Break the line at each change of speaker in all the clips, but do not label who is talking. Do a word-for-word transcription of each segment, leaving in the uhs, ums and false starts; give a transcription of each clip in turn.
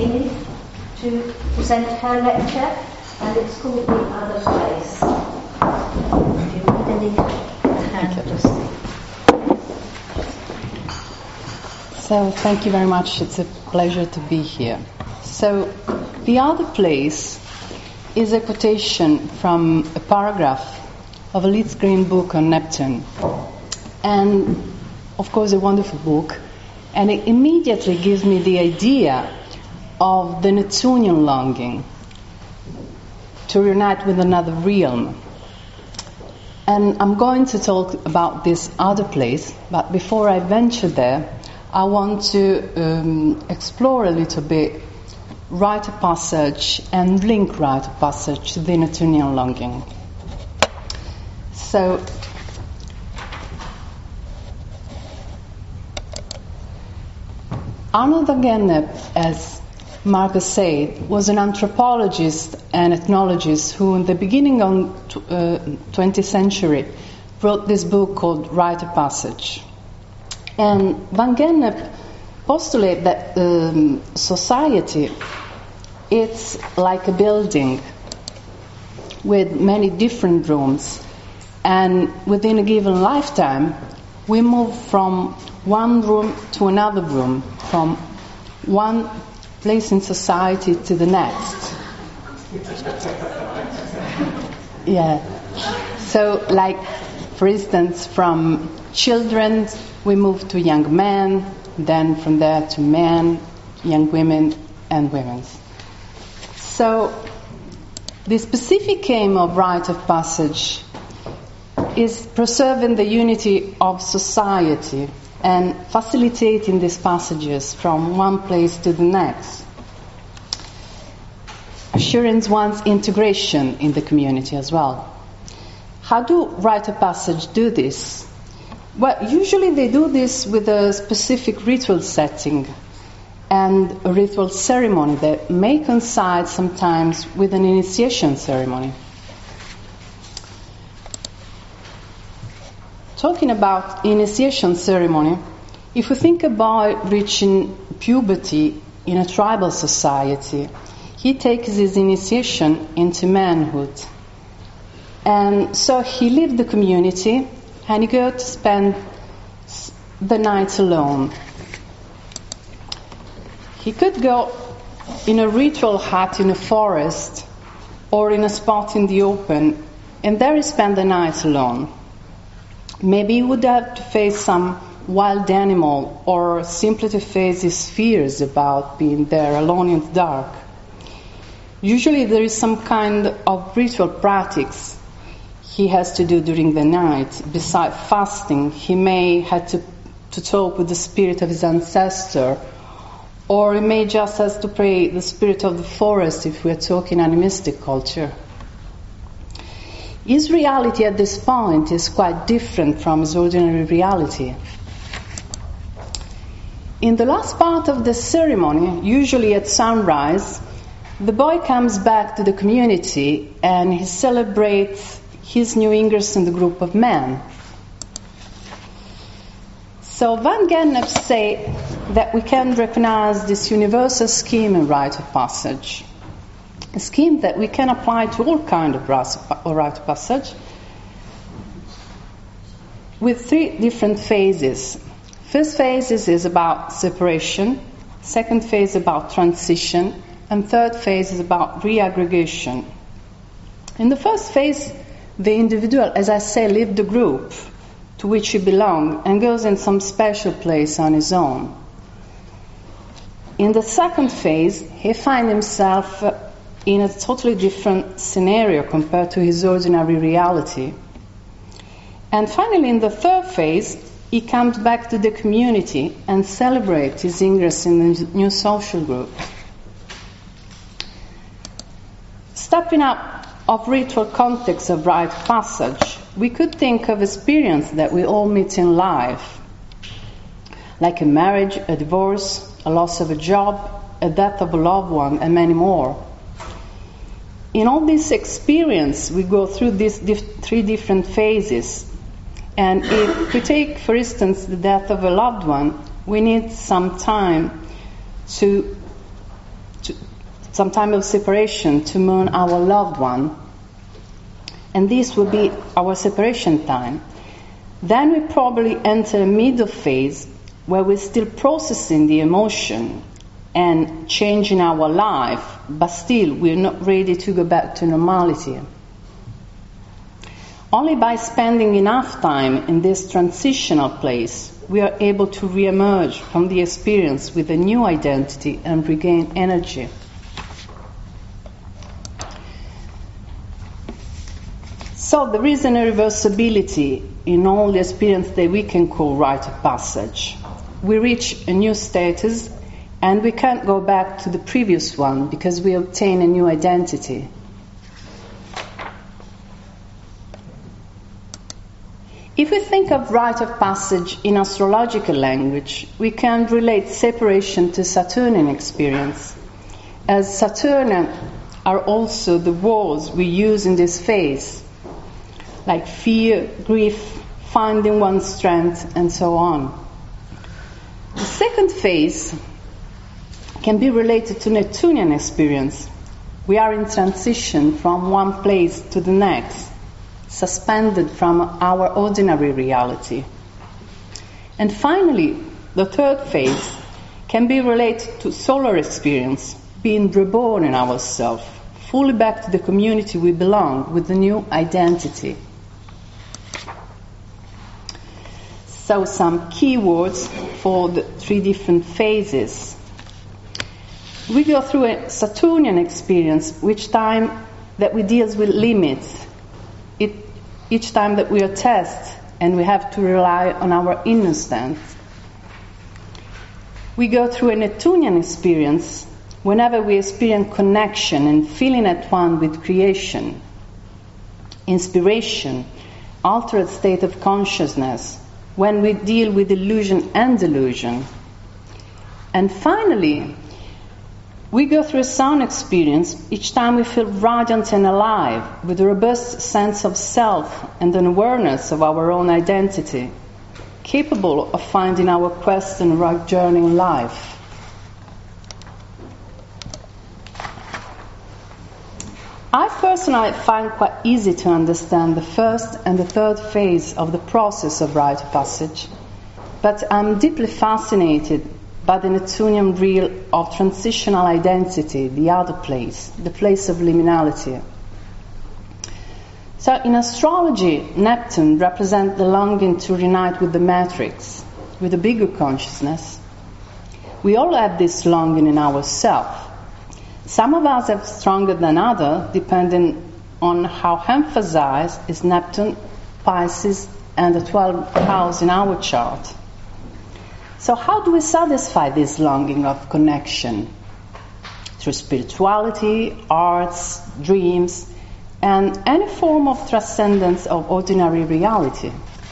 Martini to present her lecture, and it's called The Other Place. Do you need any hand just
So thank you very much. It's a pleasure to be here. So The Other Place is a quotation from a paragraph of a Leeds Green book on Neptune. And of course a wonderful book. And it immediately gives me the idea of the Neptunian longing to reunite with another realm. And I'm going to talk about this other place, but before I venture there, I want to um, explore a little bit Rite of Passage and link Rite of Passage to the Neptunian longing. So, Arnold van Gennep, as Marcus said, was an anthropologist and ethnologist who, in the beginning of the uh, twentieth century, wrote this book called Rite of Passage. And Van Gennep postulated that um, society it's like a building with many different rooms, and within a given lifetime, we move from one room to another room, from one place in society to the next. Yeah. So, like, for instance, from children, we move to young men, then from there to men, young women, and women. So, the specific aim of Rite of Passage is preserving the unity of society and facilitating these passages from one place to the next, assuring one's integration in the community as well. How do Rite of Passage do this? Well, usually they do this with a specific ritual setting and a ritual ceremony that may coincide sometimes with an initiation ceremony. Talking about initiation ceremony, if we think about reaching puberty in a tribal society, he takes his initiation into manhood. And so he leaves the community and he goes to spend the night alone. He could go in a ritual hut in a forest or in a spot in the open, and there he spend the night alone. Maybe he would have to face some wild animal or simply to face his fears about being there alone in the dark. Usually there is some kind of ritual practice he has to do during the night. Besides fasting, he may have to, to talk with the spirit of his ancestor, or he may just have to pray the spirit of the forest if we are talking animistic culture. His reality at this point is quite different from his ordinary reality. In the last part of the ceremony, usually at sunrise, the boy comes back to the community and he celebrates his new ingress in the group of men. So Van Gennep say that we can recognize this universal scheme in Rite of Passage. A scheme that we can apply to all kinds of Rite of Passage with three different phases. First phase is about separation, second phase about transition, and third phase is about reaggregation. In the first phase, the individual, as I say, leaves the group to which he belongs and goes in some special place on his own. In the second phase, he finds himself in a totally different scenario compared to his ordinary reality. And finally, in the third phase, he comes back to the community and celebrates his ingress in the new social group. Stepping up of ritual context of Rite of Passage, we could think of experience that we all meet in life, like a marriage, a divorce, a loss of a job, a death of a loved one, and many more. In all this experience, we go through these dif- three different phases. And if we take, for instance, the death of a loved one, we need some time to some time of separation to mourn our loved one, and this will be our separation time. Then we probably enter a middle phase where we're still processing the emotion and changing our life, but still we're not ready to go back to normality. Only by spending enough time in this transitional place, we are able to re-emerge from the experience with a new identity and regain energy. So there is an irreversibility in all the experience that we can call rite of passage. We reach a new status and we can't go back to the previous one because we obtain a new identity. If we think of rite of passage in astrological language, we can relate separation to Saturnian experience, as Saturnian are also the words we use in this phase, like fear, grief, finding one's strength, and so on. The second phase can be related to Neptunian experience. We are in transition from one place to the next, suspended from our ordinary reality. And finally, the third phase can be related to solar experience, being reborn in ourselves, fully back to the community we belong with the new identity. So some key words for the three different phases. We go through a Saturnian experience, which time that we deal with limits. It, each time that we are tested and we have to rely on our inner strength. We go through a Neptunian experience whenever we experience connection and feeling at one with creation, inspiration, altered state of consciousness, when we deal with illusion and delusion. And finally, we go through a sound experience each time we feel radiant and alive, with a robust sense of self and an awareness of our own identity, capable of finding our quest and right journey in life. I personally find quite easy to understand the first and the third phase of the process of rite of passage, but I'm deeply fascinated by the Neptunian reel of transitional identity, the other place, the place of liminality. So in astrology, Neptune represents the longing to reunite with the matrix, with a bigger consciousness. We all have this longing in ourselves. Some of us have stronger than others, depending on how emphasized is Neptune, Pisces, and the twelfth house in our chart. So how do we satisfy this longing of connection? Through spirituality, arts, dreams, and any form of transcendence of ordinary reality.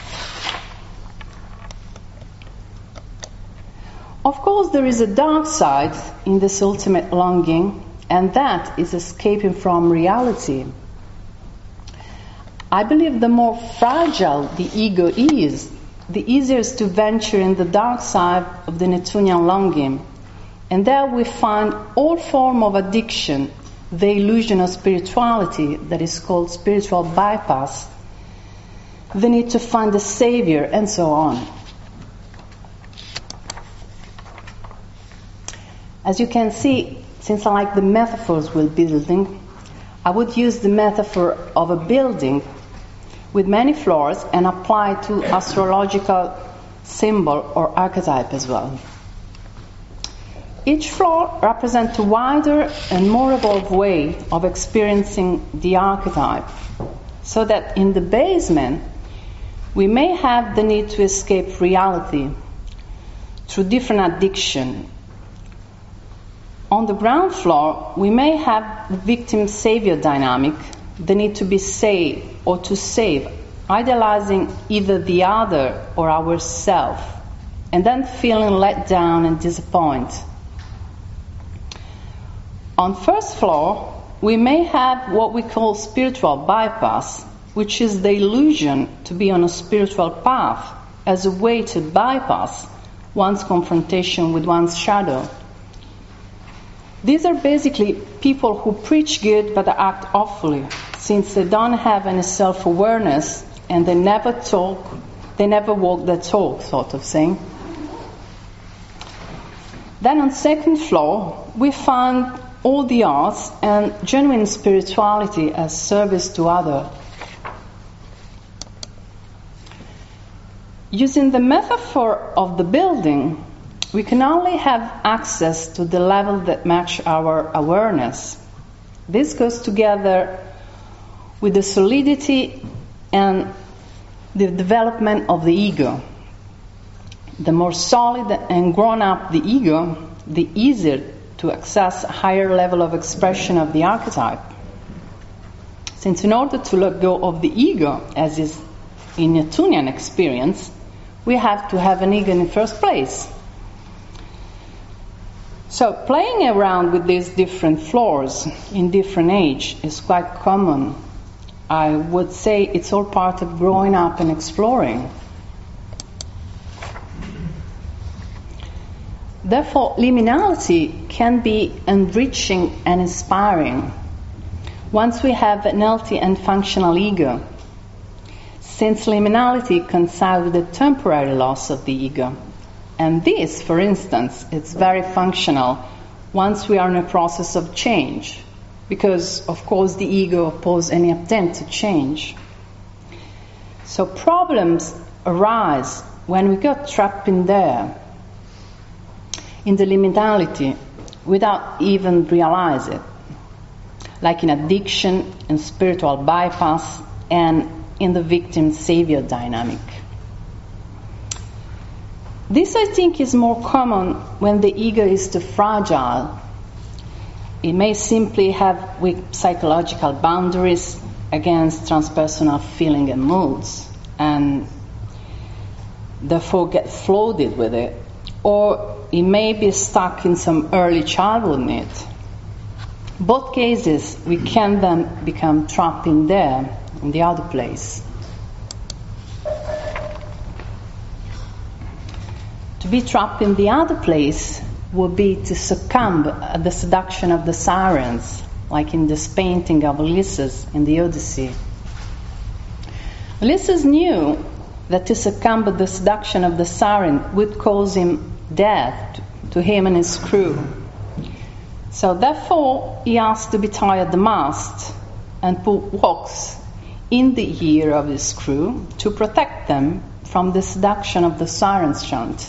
Of course, there is a dark side in this ultimate longing, and that is escaping from reality. I believe the more fragile the ego is, the easier it is to venture in the dark side of the Neptunian longing. And there we find all form of addiction, the illusion of spirituality that is called spiritual bypass, the need to find a savior, and so on. As you can see, since I like the metaphors with building, I would use the metaphor of a building with many floors and apply to astrological symbol or archetype as well. Each floor represents a wider and more evolved way of experiencing the archetype, so that in the basement we may have the need to escape reality through different addiction. On the ground floor, we may have the victim-savior dynamic, the need to be saved or to save, idealizing either the other or ourselves, and then feeling let down and disappointed. On first floor, we may have what we call spiritual bypass, which is the illusion to be on a spiritual path as a way to bypass one's confrontation with one's shadow. These are basically people who preach good but act awfully, since they don't have any self-awareness and they never talk, they never walk their talk, sort of thing. Then on second floor, we find all the arts and genuine spirituality as service to others. Using the metaphor of the building, we can only have access to the level that match our awareness. This goes together with the solidity and the development of the ego. The more solid and grown up the ego, the easier to access a higher level of expression of the archetype. Since in order to let go of the ego, as is in Newtonian experience, we have to have an ego in the first place. So playing around with these different floors in different age is quite common. I would say it's all part of growing up and exploring. Therefore, liminality can be enriching and inspiring once we have an healthy and functional ego, since liminality coincides with the temporary loss of the ego. And this, for instance, is very functional once we are in a process of change, because, of course, the ego opposes any attempt to change. So problems arise when we get trapped in there, in the liminality, without even realize it, like in addiction and spiritual bypass and in the victim-savior dynamic. This, I think, is more common when the ego is too fragile. It may simply have weak psychological boundaries against transpersonal feeling and moods, and therefore get flooded with it, or it may be stuck in some early childhood need. Both cases, we can then become trapped in there, in the other place. To be trapped in the other place would be to succumb at the seduction of the sirens, like in this painting of Ulysses in the Odyssey. Ulysses knew that to succumb at the seduction of the siren would cause him death to him and his crew. So therefore he asked to be tied at the mast and put wax in the ear of his crew to protect them from the seduction of the siren's chant.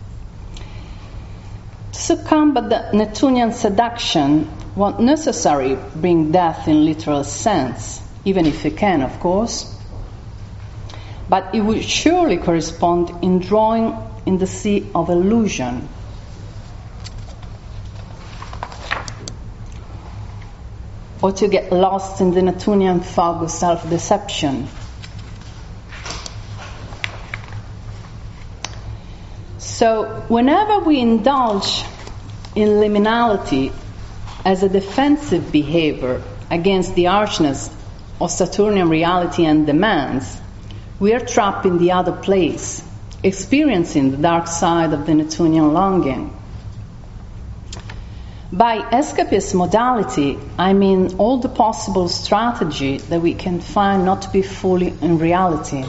To succumb at the Neptunian seduction won't necessarily bring death in literal sense, even if it can, of course, but it would surely correspond in drawing in the sea of illusion. Or to get lost in the Neptunian fog of self-deception. So whenever we indulge in liminality as a defensive behavior against the harshness of Saturnian reality and demands, we are trapped in the other place, experiencing the dark side of the Neptunian longing. By escapist modality, I mean all the possible strategy that we can find not to be fully in reality.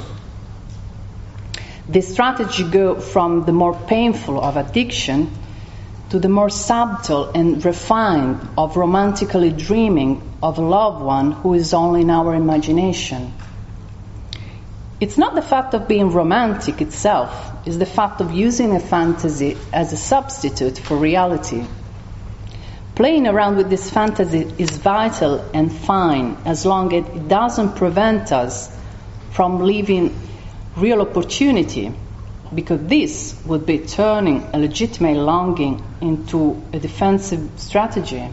This strategy go from the more painful of addiction to the more subtle and refined of romantically dreaming of a loved one who is only in our imagination. It's not the fact of being romantic itself, it's the fact of using a fantasy as a substitute for reality. Playing around with this fantasy is vital and fine as long as it doesn't prevent us from living real opportunity, because this would be turning a legitimate longing into a defensive strategy.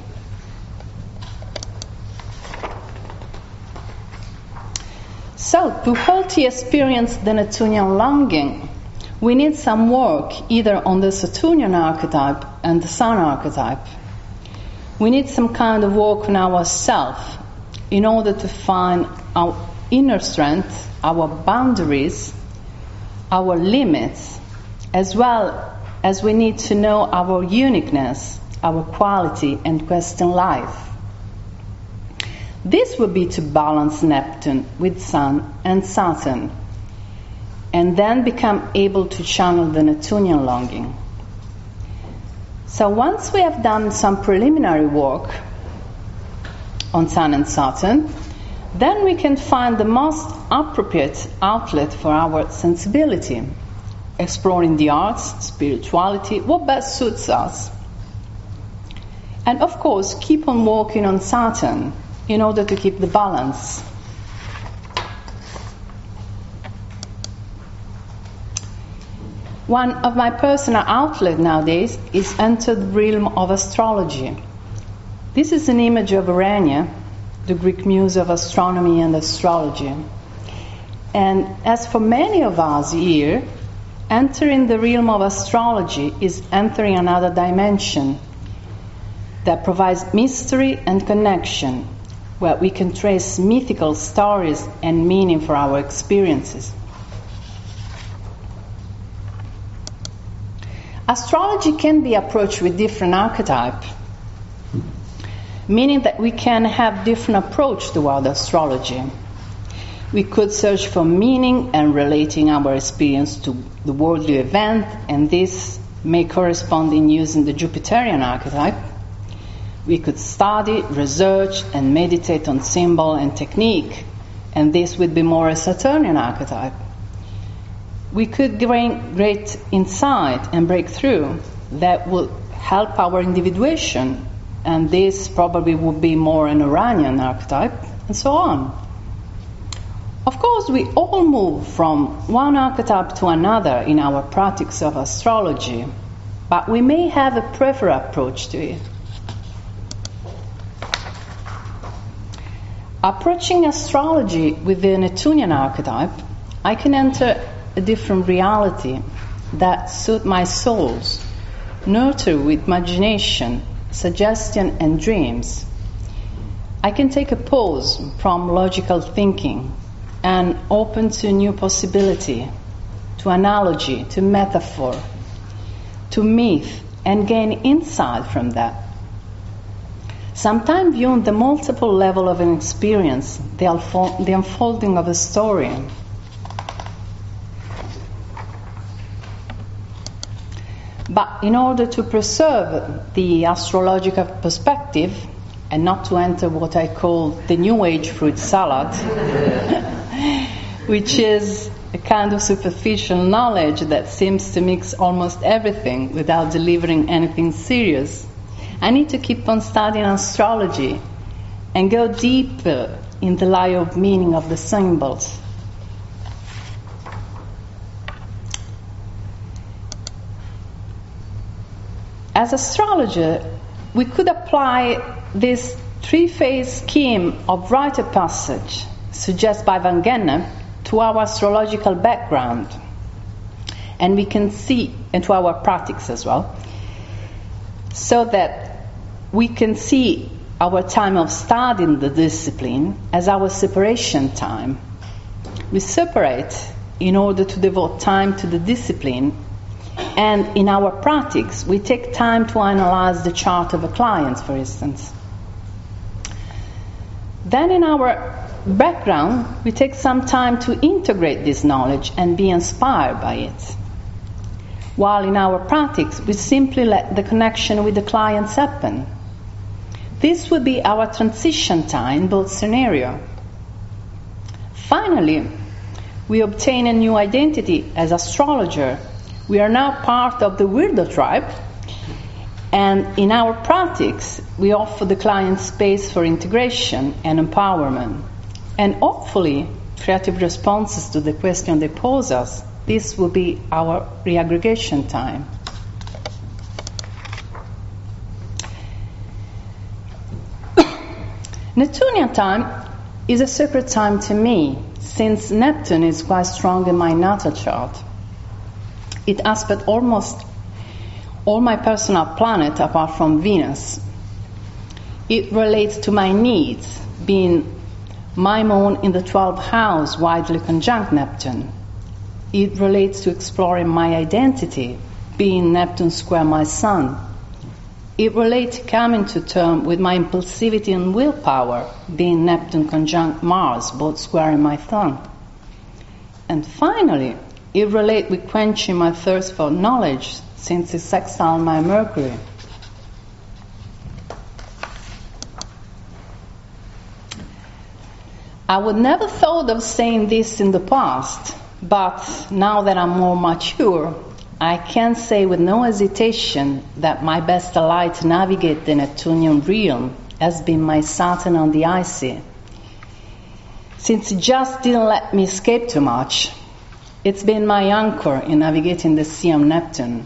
So, to wholly experience the Neptunian longing, we need some work either on the Saturnian archetype and the Sun archetype. We need some kind of work on ourselves in order to find our inner strength, our boundaries, our limits, as well as we need to know our uniqueness our quality, and question life. This would be to balance Neptune with Sun and Saturn, and then become able to channel the Neptunian longing. So once we have done some preliminary work on Sun and Saturn, then we can find the most appropriate outlet for our sensibility, exploring the arts, spirituality, what best suits us. And of course, keep on working on Saturn in order to keep the balance. One of my personal outlets nowadays is enter the realm of astrology. This is an image of Urania, the Greek muse of astronomy and astrology. And as for many of us here, entering the realm of astrology is entering another dimension that provides mystery and connection, where we can trace mythical stories and meaning for our experiences. Astrology can be approached with different archetypes, meaning that we can have different approach toward astrology. We could search for meaning and relating our experience to the worldly event, and this may correspond in using the Jupiterian archetype. We could study, research, and meditate on symbol and technique, and this would be more a Saturnian archetype. We could gain great insight and breakthrough that will help our individuation, and this probably would be more an Uranian archetype, and so on. Of course, we all move from one archetype to another in our practice of astrology, but we may have a preferred approach to it. Approaching astrology with the Neptunian archetype, I can enter a different reality that suits my souls, nurtured with imagination, suggestion, and dreams. I can take a pause from logical thinking and open to new possibility, to analogy, to metaphor, to myth, and gain insight from that. Sometimes viewing the multiple level of an experience, the, unfo- the unfolding of a story. But in order to preserve the astrological perspective and not to enter what I call the New Age fruit salad, which is a kind of superficial knowledge that seems to mix almost everything without delivering anything serious, I need to keep on studying astrology and go deeper in the layer of meaning of the symbols. As astrologer, we could apply this three-phase scheme of rite of passage suggested by Van Gennep to our astrological background, and we can see into our practice as well, so that we can see our time of studying the discipline as our separation time. We separate in order to devote time to the discipline, and in our practice we take time to analyze the chart of a client, for instance. Then in our background we take some time to integrate this knowledge and be inspired by it, while in our practice we simply let the connection with the clients happen. This would be our transition time in both scenarios. Finally, we obtain a new identity as astrologer. We are now part of the weirdo tribe, and in our practice we offer the client space for integration and empowerment, and hopefully creative responses to the question they pose us. This will be our reaggregation time. Neptunian time is a sacred time to me, since Neptune is quite strong in my natal chart. It aspects almost all my personal planet apart from Venus. It relates to my needs, being my moon in the twelfth house widely conjunct Neptune. It relates to exploring my identity, being Neptune square my sun. it relates coming to terms with my impulsivity and willpower, being Neptune conjunct Mars, both square in my thumb. And finally, it relates with quenching my thirst for knowledge, since it's sextile my Mercury. I would never thought of saying this in the past, but now that I'm more mature, I can say with no hesitation that my best ally to navigate the Neptunian realm has been my Saturn on the I C. Since it just didn't let me escape too much, it's been my anchor in navigating the sea of Neptune.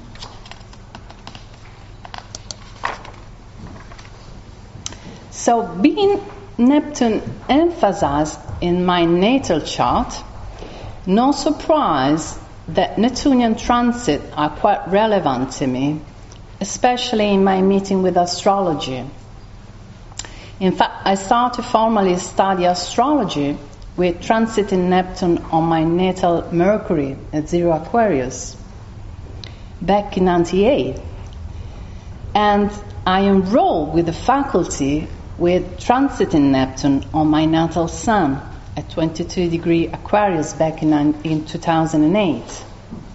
So being Neptune emphasized in my natal chart, no surprise that Neptunian transits are quite relevant to me, especially in my meeting with astrology. In fact, I started to formally study astrology with transiting Neptune on my natal Mercury at zero Aquarius back in ninety-eight. And I enrolled with the faculty with transiting Neptune on my natal Sun at twenty-two degree Aquarius back in, in two thousand eight.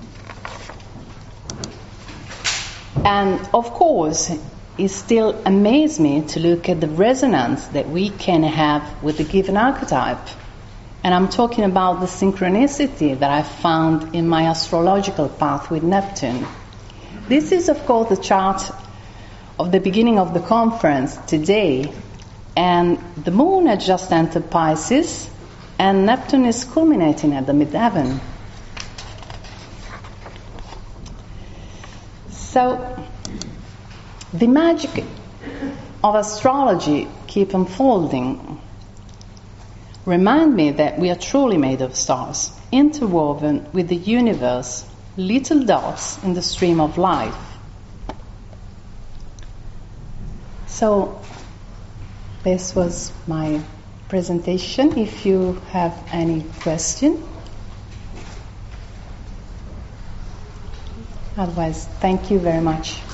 And of course, it still amazes me to look at the resonance that we can have with the given archetype. And I'm talking about the synchronicity that I found in my astrological path with Neptune. This is, of course, the chart of the beginning of the conference today. And the moon had just entered Pisces, and Neptune is culminating at the midheaven. So, the magic of astrology keep unfolding. Remind me that we are truly made of stars, interwoven with the universe, little dots in the stream of life. So, this was my presentation. If you have any question. Otherwise, thank you very much.